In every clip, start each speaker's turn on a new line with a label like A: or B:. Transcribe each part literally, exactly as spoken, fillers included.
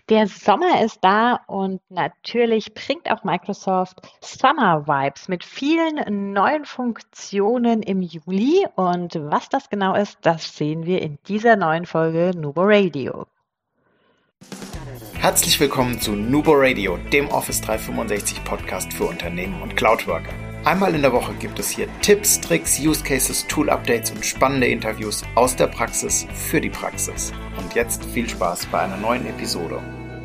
A: Der Sommer ist da und natürlich bringt auch Microsoft Summer Vibes mit vielen neuen Funktionen im Juli. Und was das genau ist, das sehen wir in dieser neuen Folge Nubo Radio.
B: Herzlich willkommen zu Nubo Radio, dem Office dreihundertfünfundsechzig Podcast für Unternehmen und Cloudworker. Einmal in der Woche gibt es hier Tipps, Tricks, Use Cases, Tool-Updates und spannende Interviews aus der Praxis für die Praxis. Und jetzt viel Spaß bei einer neuen Episode.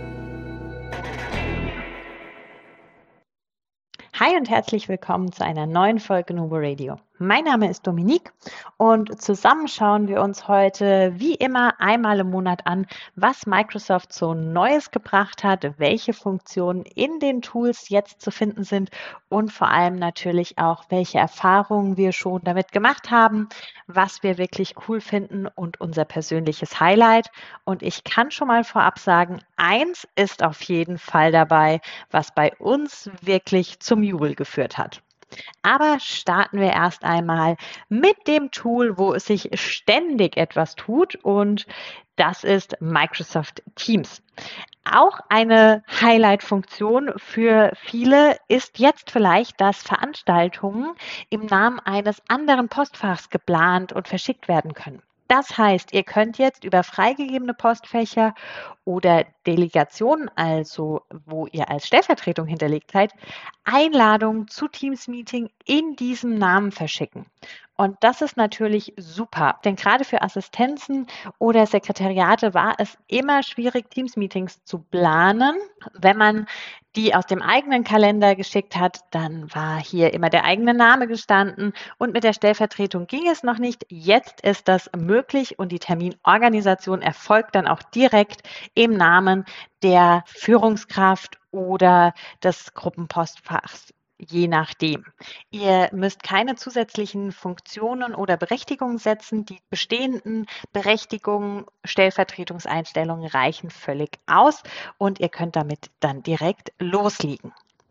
A: Hi und herzlich willkommen zu einer neuen Folge Nubo Radio. Mein Name ist Dominique und zusammen schauen wir uns heute wie immer einmal im Monat an, was Microsoft so Neues gebracht hat, welche Funktionen in den Tools jetzt zu finden sind und vor allem natürlich auch, welche Erfahrungen wir schon damit gemacht haben, was wir wirklich cool finden und unser persönliches Highlight. Und ich kann schon mal vorab sagen, eins ist auf jeden Fall dabei, was bei uns wirklich zum Jubel geführt hat. Aber starten wir erst einmal mit dem Tool, wo es sich ständig etwas tut, und das ist Microsoft Teams. Auch eine Highlight-Funktion für viele ist jetzt vielleicht, dass Veranstaltungen im Namen eines anderen Postfachs geplant und verschickt werden können. Das heißt, ihr könnt jetzt über freigegebene Postfächer oder Delegationen, also wo ihr als Stellvertretung hinterlegt seid, Einladungen zu Teams-Meeting in diesem Namen verschicken. Und das ist natürlich super, denn gerade für Assistenzen oder Sekretariate war es immer schwierig, Teams-Meetings zu planen. Wenn man die aus dem eigenen Kalender geschickt hat, dann war hier immer der eigene Name gestanden und mit der Stellvertretung ging es noch nicht. Jetzt ist das möglich und die Terminorganisation erfolgt dann auch direkt im Namen der Führungskraft oder des Gruppenpostfachs. Je nachdem. Ihr müsst keine zusätzlichen Funktionen oder Berechtigungen setzen. Die bestehenden Berechtigungen, Stellvertretungseinstellungen reichen völlig aus und ihr könnt damit dann direkt loslegen.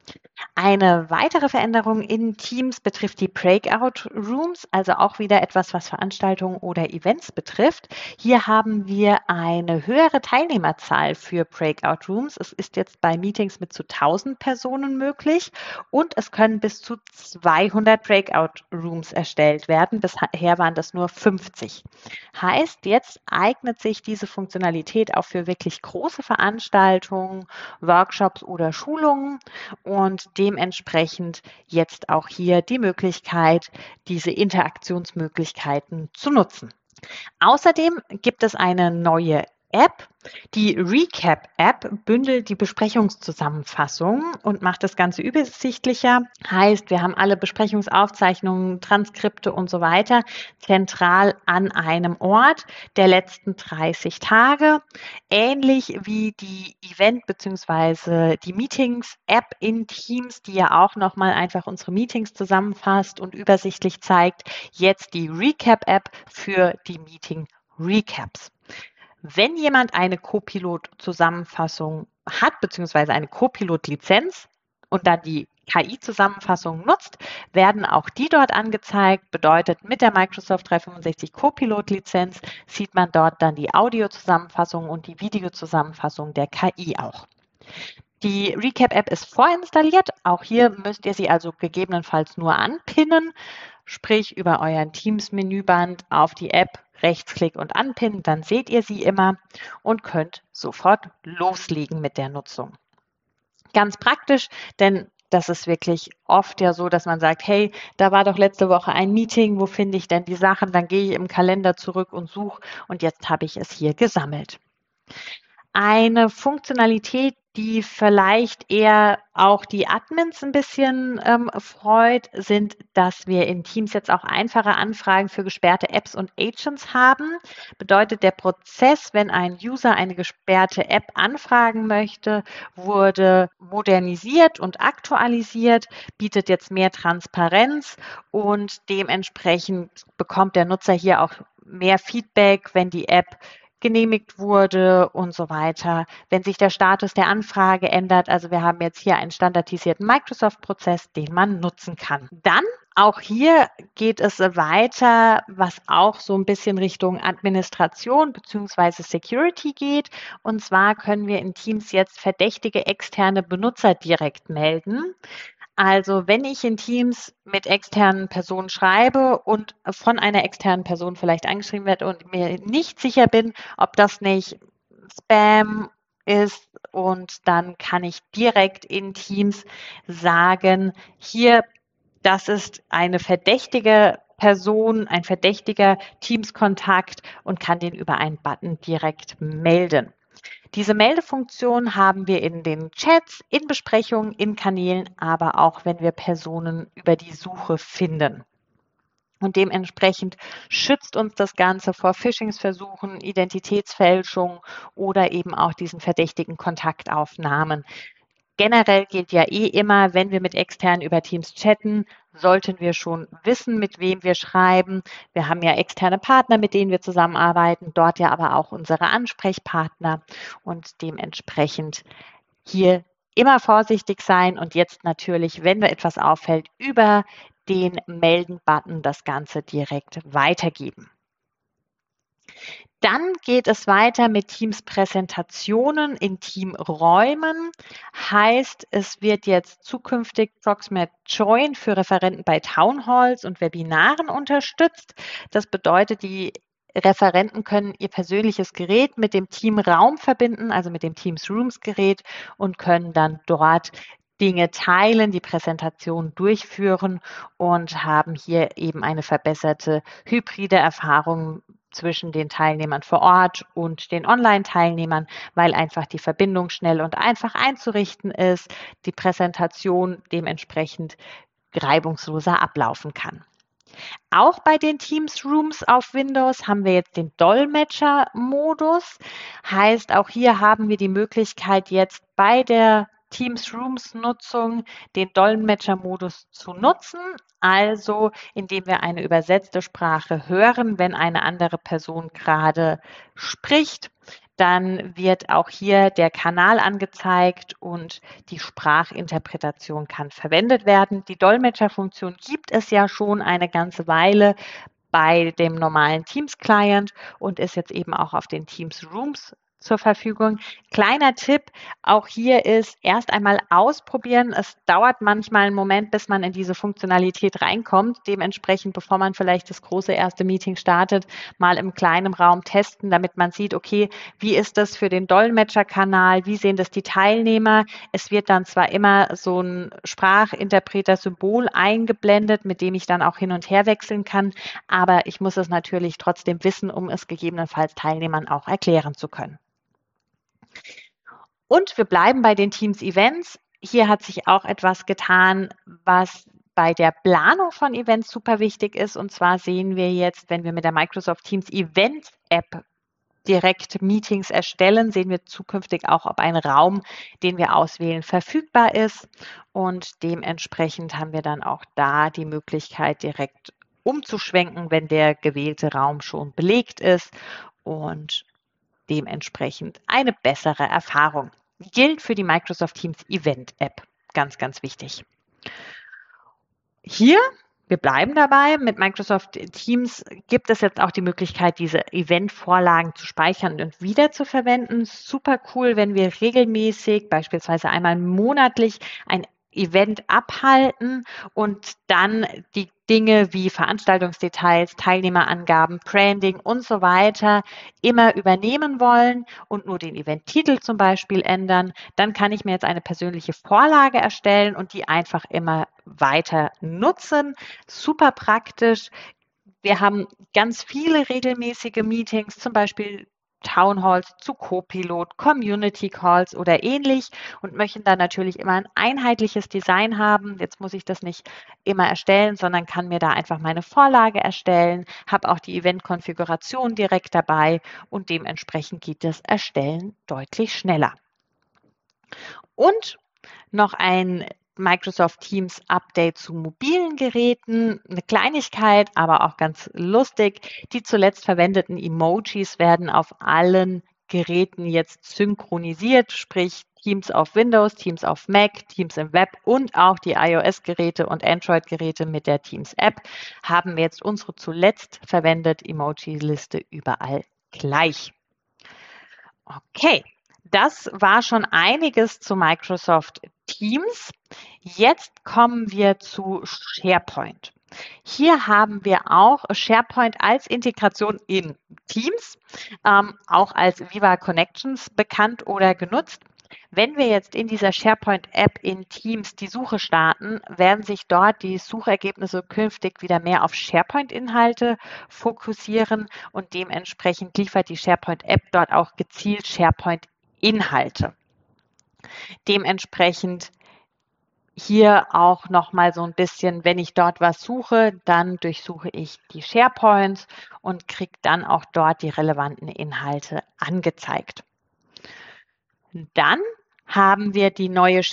A: Eine weitere Veränderung in Teams betrifft die Breakout Rooms, also auch wieder etwas, was Veranstaltungen oder Events betrifft. Hier haben wir eine höhere Teilnehmerzahl für Breakout Rooms. Es ist jetzt bei Meetings mit zu tausend Personen möglich und es können bis zu zweihundert Breakout Rooms erstellt werden. Bisher waren das nur fünfzig. Heißt, jetzt eignet sich diese Funktionalität auch für wirklich große Veranstaltungen, Workshops oder Schulungen. Und dementsprechend jetzt auch hier die Möglichkeit, diese Interaktionsmöglichkeiten zu nutzen. Außerdem gibt es eine neue App. Die Recap-App bündelt die Besprechungszusammenfassung und macht das Ganze übersichtlicher. Heißt, wir haben alle Besprechungsaufzeichnungen, Transkripte und so weiter zentral an einem Ort der letzten dreißig Tage. Ähnlich wie die Event- bzw. die Meetings-App in Teams, die ja auch nochmal einfach unsere Meetings zusammenfasst und übersichtlich zeigt. Jetzt die Recap-App für die Meeting-Recaps. Wenn jemand eine Copilot-Zusammenfassung hat, beziehungsweise eine Copilot-Lizenz und dann die K I-Zusammenfassung nutzt, werden auch die dort angezeigt. Bedeutet, mit der Microsoft dreihundertfünfundsechzig Copilot-Lizenz sieht man dort dann die Audio-Zusammenfassung und die Video-Zusammenfassung der K I auch. Die Recap-App ist vorinstalliert. Auch hier müsst ihr sie also gegebenenfalls nur anpinnen, sprich über euren Teams-Menüband auf die App Rechtsklick und anpinnen, dann seht ihr sie immer und könnt sofort loslegen mit der Nutzung. Ganz praktisch, denn das ist wirklich oft ja so, dass man sagt, hey, da war doch letzte Woche ein Meeting, wo finde ich denn die Sachen? Dann gehe ich im Kalender zurück und suche und jetzt habe ich es hier gesammelt. Eine Funktionalität, die vielleicht eher auch die Admins ein bisschen ähm, freut, sind, dass wir in Teams jetzt auch einfache Anfragen für gesperrte Apps und Agents haben. Bedeutet, der Prozess, wenn ein User eine gesperrte App anfragen möchte, wurde modernisiert und aktualisiert, bietet jetzt mehr Transparenz und dementsprechend bekommt der Nutzer hier auch mehr Feedback, wenn die App genehmigt wurde und so weiter. Wenn sich der Status der Anfrage ändert, also wir haben jetzt hier einen standardisierten Microsoft-Prozess, den man nutzen kann. Dann Auch hier geht es weiter, was auch so ein bisschen Richtung Administration beziehungsweise Security geht. Und zwar können wir in Teams jetzt verdächtige externe Benutzer direkt melden. Also wenn ich in Teams mit externen Personen schreibe und von einer externen Person vielleicht angeschrieben werde und mir nicht sicher bin, ob das nicht Spam ist, und dann kann ich direkt in Teams sagen, hier, das ist eine verdächtige Person, ein verdächtiger Teams-Kontakt, und kann den über einen Button direkt melden. Diese Meldefunktion haben wir in den Chats, in Besprechungen, in Kanälen, aber auch wenn wir Personen über die Suche finden. Und dementsprechend schützt uns das Ganze vor Phishing-Versuchen, Identitätsfälschung oder eben auch diesen verdächtigen Kontaktaufnahmen. Generell gilt ja eh immer, wenn wir mit externen über Teams chatten, sollten wir schon wissen, mit wem wir schreiben. Wir haben ja externe Partner, mit denen wir zusammenarbeiten, dort ja aber auch unsere Ansprechpartner, und dementsprechend hier immer vorsichtig sein und jetzt natürlich, wenn mir etwas auffällt, über den Melden-Button das Ganze direkt weitergeben. Dann geht es weiter mit Teams-Präsentationen in Teamräumen. Heißt, es wird jetzt zukünftig Proximate Join für Referenten bei Townhalls und Webinaren unterstützt. Das bedeutet, die Referenten können ihr persönliches Gerät mit dem Teamraum verbinden, also mit dem Teams Rooms Gerät, und können dann dort Dinge teilen, die Präsentation durchführen und haben hier eben eine verbesserte hybride Erfahrung zwischen den Teilnehmern vor Ort und den Online-Teilnehmern, weil einfach die Verbindung schnell und einfach einzurichten ist, die Präsentation dementsprechend reibungsloser ablaufen kann. Auch bei den Teams Rooms auf Windows haben wir jetzt den Dolmetscher-Modus. Heißt, auch hier haben wir die Möglichkeit, jetzt bei der Teams Rooms Nutzung den Dolmetscher-Modus zu nutzen. Also, indem wir eine übersetzte Sprache hören, wenn eine andere Person gerade spricht, dann wird auch hier der Kanal angezeigt und die Sprachinterpretation kann verwendet werden. Die Dolmetscherfunktion gibt es ja schon eine ganze Weile bei dem normalen Teams-Client und ist jetzt eben auch auf den Teams Rooms zur Verfügung. Kleiner Tipp auch hier ist, erst einmal ausprobieren. Es dauert manchmal einen Moment, bis man in diese Funktionalität reinkommt. Dementsprechend, bevor man vielleicht das große erste Meeting startet, mal im kleinen Raum testen, damit man sieht, okay, wie ist das für den Dolmetscherkanal? Wie sehen das die Teilnehmer? Es wird dann zwar immer so ein Sprachinterpreter-Symbol eingeblendet, mit dem ich dann auch hin und her wechseln kann, aber ich muss es natürlich trotzdem wissen, um es gegebenenfalls Teilnehmern auch erklären zu können. Und wir bleiben bei den Teams-Events. Hier hat sich auch etwas getan, was bei der Planung von Events super wichtig ist. Und zwar sehen wir jetzt, wenn wir mit der Microsoft Teams Event App direkt Meetings erstellen, sehen wir zukünftig auch, ob ein Raum, den wir auswählen, verfügbar ist. Und dementsprechend haben wir dann auch da die Möglichkeit, direkt umzuschwenken, wenn der gewählte Raum schon belegt ist, und dementsprechend eine bessere Erfahrung. Gilt für die Microsoft Teams Event App. Ganz, ganz wichtig. Hier, wir bleiben dabei, mit Microsoft Teams gibt es jetzt auch die Möglichkeit, diese Event-Vorlagen zu speichern und wieder zu verwenden. Super cool, wenn wir regelmäßig, beispielsweise einmal monatlich, ein Event abhalten und dann die Dinge wie Veranstaltungsdetails, Teilnehmerangaben, Branding und so weiter immer übernehmen wollen und nur den Eventtitel zum Beispiel ändern, dann kann ich mir jetzt eine persönliche Vorlage erstellen und die einfach immer weiter nutzen. Super praktisch. Wir haben ganz viele regelmäßige Meetings, zum Beispiel Town Halls zu Copilot, Community Calls oder ähnlich, und möchten dann natürlich immer ein einheitliches Design haben. Jetzt muss ich das nicht immer erstellen, sondern kann mir da einfach meine Vorlage erstellen, habe auch die Event-Konfiguration direkt dabei und dementsprechend geht das Erstellen deutlich schneller. Und noch ein Microsoft Teams Update zu mobilen Geräten. Eine Kleinigkeit, aber auch ganz lustig. Die zuletzt verwendeten Emojis werden auf allen Geräten jetzt synchronisiert, sprich Teams auf Windows, Teams auf Mac, Teams im Web und auch die iOS-Geräte und Android-Geräte mit der Teams-App haben wir jetzt unsere zuletzt verwendete Emoji-Liste überall gleich. Okay, das war schon einiges zu Microsoft Teams. Jetzt kommen wir zu SharePoint. Hier haben wir auch SharePoint als Integration in Teams, ähm, auch als Viva Connections bekannt oder genutzt. Wenn wir jetzt in dieser SharePoint-App in Teams die Suche starten, werden sich dort die Suchergebnisse künftig wieder mehr auf SharePoint-Inhalte fokussieren und dementsprechend liefert die SharePoint-App dort auch gezielt SharePoint-Inhalte. Dementsprechend hier auch nochmal so ein bisschen, wenn ich dort was suche, dann durchsuche ich die SharePoints und kriege dann auch dort die relevanten Inhalte angezeigt. Dann haben wir die neue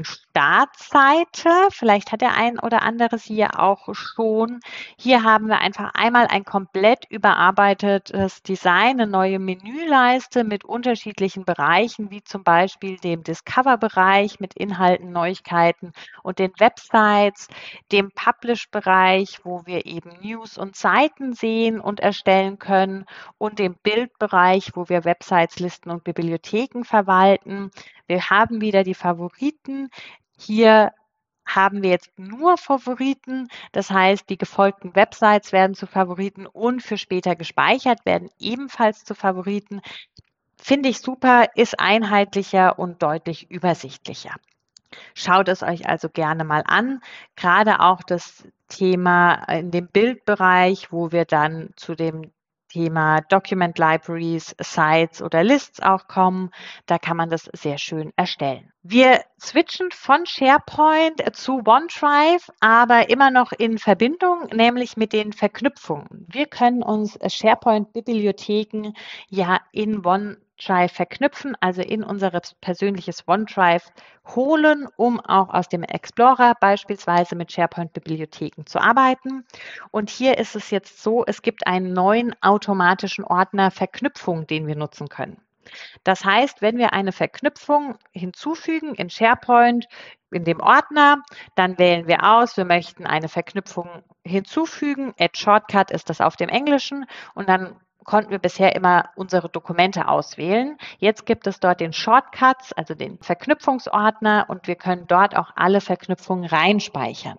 A: SharePoint-Startseite. Vielleicht hat der ein oder andere sie ja auch schon. Hier haben wir einfach einmal ein komplett überarbeitetes Design, eine neue Menüleiste mit unterschiedlichen Bereichen, wie zum Beispiel dem Discover-Bereich mit Inhalten, Neuigkeiten und den Websites, dem Publish-Bereich, wo wir eben News und Seiten sehen und erstellen können und dem Bildbereich, wo wir Websites, Listen und Bibliotheken verwalten. Wir haben wieder die Favoriten. Hier haben wir jetzt nur Favoriten. Das heißt, die gefolgten Websites werden zu Favoriten und für später gespeichert werden ebenfalls zu Favoriten. Finde ich super, ist einheitlicher und deutlich übersichtlicher. Schaut es euch also gerne mal an. Gerade auch das Thema in dem Bildbereich, wo wir dann zu dem Thema Document Libraries, Sites oder Lists auch kommen. Da kann man das sehr schön erstellen. Wir switchen von SharePoint zu OneDrive, aber immer noch in Verbindung, nämlich mit den Verknüpfungen. Wir können uns SharePoint-Bibliotheken ja in OneDrive verknüpfen, also in unser persönliches OneDrive holen, um auch aus dem Explorer beispielsweise mit SharePoint-Bibliotheken zu arbeiten. Und hier ist es jetzt so, es gibt einen neuen automatischen Ordner Verknüpfung, den wir nutzen können. Das heißt, wenn wir eine Verknüpfung hinzufügen in SharePoint, in dem Ordner, dann wählen wir aus, wir möchten eine Verknüpfung hinzufügen. Add Shortcut ist das auf dem Englischen und dann konnten wir bisher immer unsere Dokumente auswählen. Jetzt gibt es dort den Shortcuts, also den Verknüpfungsordner und wir können dort auch alle Verknüpfungen reinspeichern.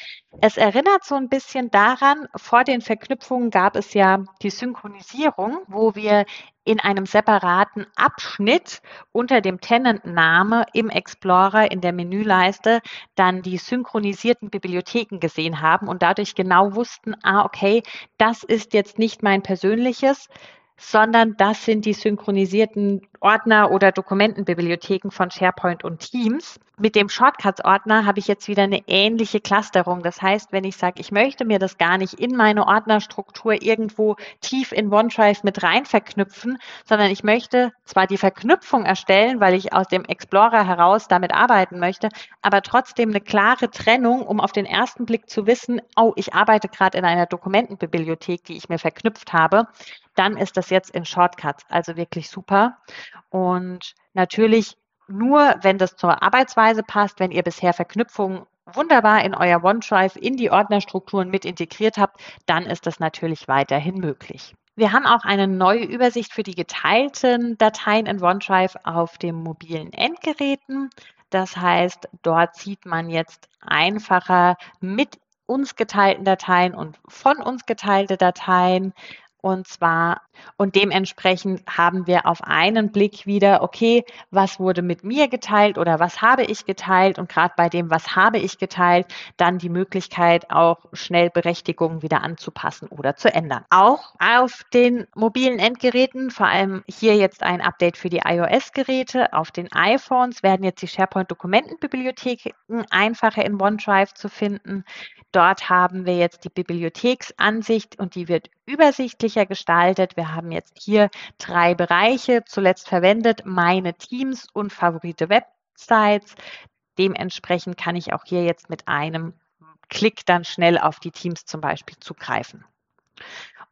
A: Es erinnert so ein bisschen daran, vor den Verknüpfungen gab es ja die Synchronisierung, wo wir in einem separaten Abschnitt unter dem Tenant-Name im Explorer in der Menüleiste dann die synchronisierten Bibliotheken gesehen haben und dadurch genau wussten, ah, okay, das ist jetzt nicht mein persönliches, sondern das sind die synchronisierten Ordner oder Dokumentenbibliotheken von SharePoint und Teams. Mit dem Shortcuts-Ordner habe ich jetzt wieder eine ähnliche Clusterung. Das heißt, wenn ich sage, ich möchte mir das gar nicht in meine Ordnerstruktur irgendwo tief in OneDrive mit rein verknüpfen, sondern ich möchte zwar die Verknüpfung erstellen, weil ich aus dem Explorer heraus damit arbeiten möchte, aber trotzdem eine klare Trennung, um auf den ersten Blick zu wissen, oh, ich arbeite gerade in einer Dokumentenbibliothek, die ich mir verknüpft habe, dann ist das jetzt in Shortcuts, also wirklich super. Und natürlich nur, wenn das zur Arbeitsweise passt, wenn ihr bisher Verknüpfungen wunderbar in euer OneDrive in die Ordnerstrukturen mit integriert habt, dann ist das natürlich weiterhin möglich. Wir haben auch eine neue Übersicht für die geteilten Dateien in OneDrive auf den mobilen Endgeräten. Das heißt, dort sieht man jetzt einfacher mit uns geteilten Dateien und von uns geteilte Dateien. Und zwar, und dementsprechend haben wir auf einen Blick wieder, okay, was wurde mit mir geteilt oder was habe ich geteilt? Und gerade bei dem, was habe ich geteilt, dann die Möglichkeit, auch schnell Berechtigungen wieder anzupassen oder zu ändern. Auch auf den mobilen Endgeräten, vor allem hier jetzt ein Update für die iOS-Geräte, auf den iPhones werden jetzt die SharePoint-Dokumentenbibliotheken einfacher in OneDrive zu finden. Dort haben wir jetzt die Bibliotheksansicht und die wird übersichtlicher gestaltet. Wir haben jetzt hier drei Bereiche zuletzt verwendet, meine Teams und Favorite Websites. Dementsprechend kann ich auch hier jetzt mit einem Klick dann schnell auf die Teams zum Beispiel zugreifen.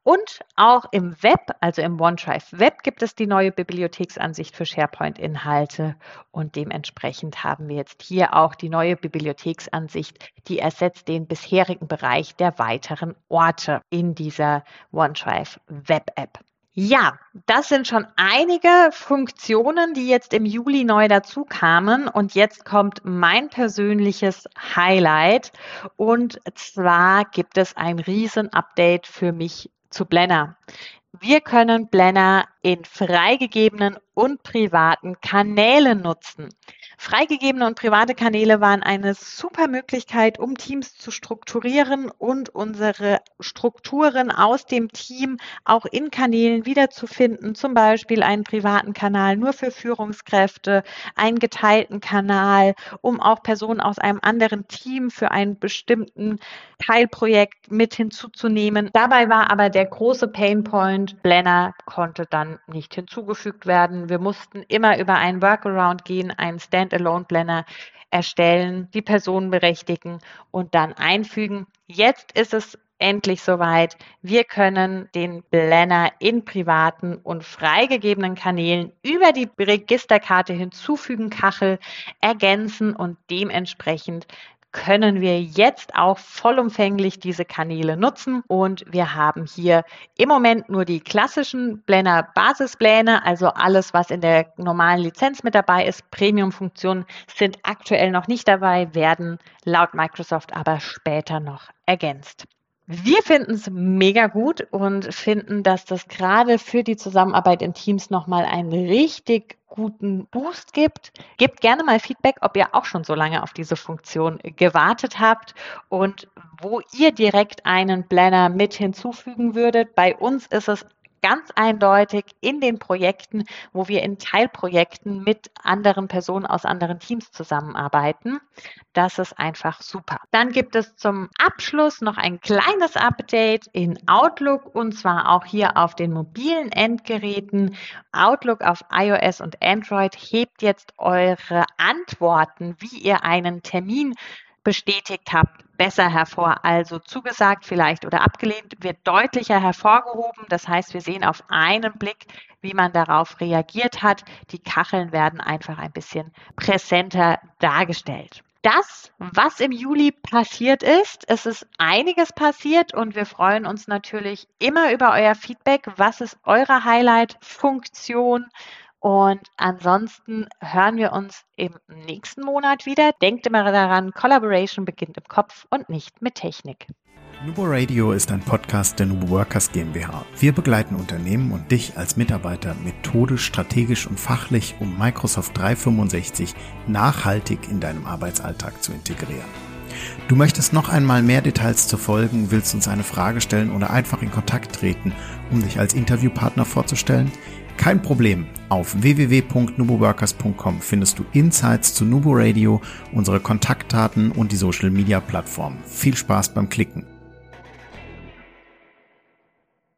A: Und auch im Web, also im OneDrive Web, gibt es die neue Bibliotheksansicht für SharePoint-Inhalte und dementsprechend haben wir jetzt hier auch die neue Bibliotheksansicht, die ersetzt den bisherigen Bereich der weiteren Orte in dieser OneDrive Web-App. Ja, das sind schon einige Funktionen, die jetzt im Juli neu dazu kamen und jetzt kommt mein persönliches Highlight und zwar gibt es ein Riesen-Update für mich zu Blender. Wir können Blender in freigegebenen und privaten Kanälen nutzen. Freigegebene und private Kanäle waren eine super Möglichkeit, um Teams zu strukturieren und unsere Strukturen aus dem Team auch in Kanälen wiederzufinden. Zum Beispiel einen privaten Kanal nur für Führungskräfte, einen geteilten Kanal, um auch Personen aus einem anderen Team für einen bestimmten Teilprojekt mit hinzuzunehmen. Dabei war aber der große Painpoint, Blender konnte dann nicht hinzugefügt werden. Wir mussten immer über einen Workaround gehen, einen Standalone-Blender erstellen, die Personen berechtigen und dann einfügen. Jetzt ist es endlich soweit. Wir können den Blender in privaten und freigegebenen Kanälen über die Registerkarte hinzufügen, Kachel ergänzen und dementsprechend können wir jetzt auch vollumfänglich diese Kanäle nutzen und wir haben hier im Moment nur die klassischen Blender Basispläne, also alles, was in der normalen Lizenz mit dabei ist. Premium-Funktionen sind aktuell noch nicht dabei, werden laut Microsoft aber später noch ergänzt. Wir finden es mega gut und finden, dass das gerade für die Zusammenarbeit in Teams nochmal einen richtig guten Boost gibt. Gebt gerne mal Feedback, ob ihr auch schon so lange auf diese Funktion gewartet habt und wo ihr direkt einen Blender mit hinzufügen würdet. Bei uns ist es ganz eindeutig in den Projekten, wo wir in Teilprojekten mit anderen Personen aus anderen Teams zusammenarbeiten. Das ist einfach super. Dann gibt es zum Abschluss noch ein kleines Update in Outlook und zwar auch hier auf den mobilen Endgeräten. Outlook auf iOS und Android hebt jetzt eure Antworten, wie ihr einen Termin bestätigt habt, besser hervor. Also zugesagt vielleicht oder abgelehnt wird deutlicher hervorgehoben. Das heißt, wir sehen auf einen Blick, wie man darauf reagiert hat. Die Kacheln werden einfach ein bisschen präsenter dargestellt. Das, was im Juli passiert ist, es ist einiges passiert und wir freuen uns natürlich immer über euer Feedback. Was ist eure Highlight-Funktion? Und ansonsten hören wir uns im nächsten Monat wieder. Denkt immer daran, Collaboration beginnt im Kopf und nicht mit Technik.
B: Nubo Radio ist ein Podcast der Nubo Workers GmbH. Wir begleiten Unternehmen und dich als Mitarbeiter methodisch, strategisch und fachlich, um Microsoft dreihundertfünfundsechzig nachhaltig in deinem Arbeitsalltag zu integrieren. Du möchtest noch einmal mehr Details zu folgen, willst uns eine Frage stellen oder einfach in Kontakt treten, um dich als Interviewpartner vorzustellen? Kein Problem. Auf w w w punkt nubo workers punkt com findest du Insights zu Nubo Radio, unsere Kontaktdaten und die Social Media Plattformen. Viel Spaß beim Klicken.